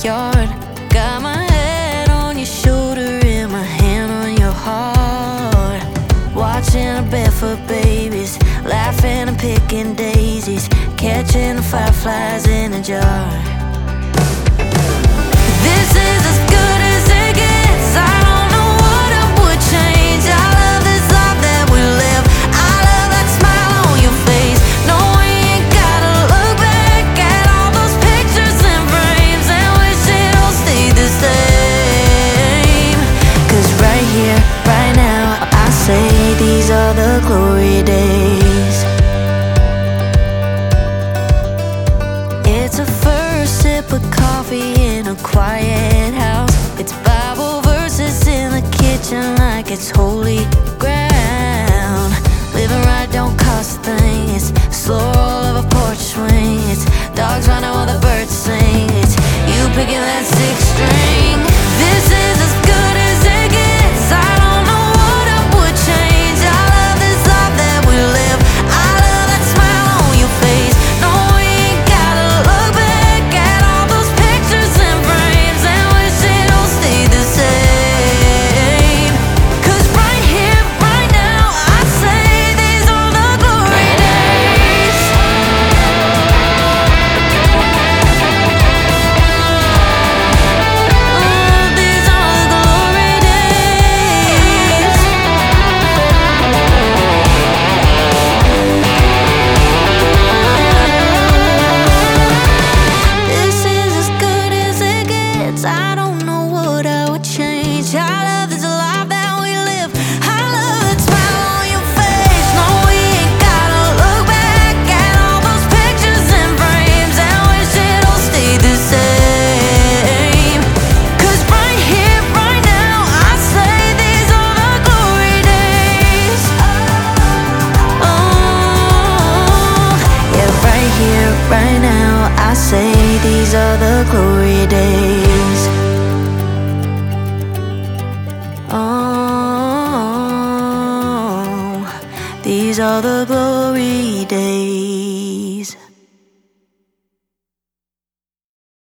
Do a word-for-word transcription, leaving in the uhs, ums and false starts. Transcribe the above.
yard. Got my head on your shoulder and my hand on your heart. Watching our barefoot babies, laughing and picking daisies, catching the fireflies in a jar. This is as good as it gets. I don't know what I would change. I love this life that we live. I love that smile on your face. No, we ain't gotta look back at all those pictures and frames and wish it all stayed the same. Cause right here, right now, I say these are the glory days. It's a first sip of coffee in a quiet house. It's Bible verses in the kitchen like it's holy ground. Living right don't cost a thing. It's slow roll of a porch swing. It's dogs running while the birds sing. It's you picking that sixth string. This is as good as it gets. I don't know what I would change. I love this life that we live. I love that smile on your face. No, we ain't gotta look back at all those pictures and frames and wish it all stayed the same. Cause right here, right now, I say these are the glory days. Oh, these are the glory days. This is as good as it gets. I don't know what I would change. I love this life that we live. I love that smile on your face. No, we ain't gotta look back at all those pictures and frames and wish it all stayed the same. Cause right here, right now, I say these are the glory days. Oh, yeah, right here, right now, I say these are the glory days. Oh, these are the glory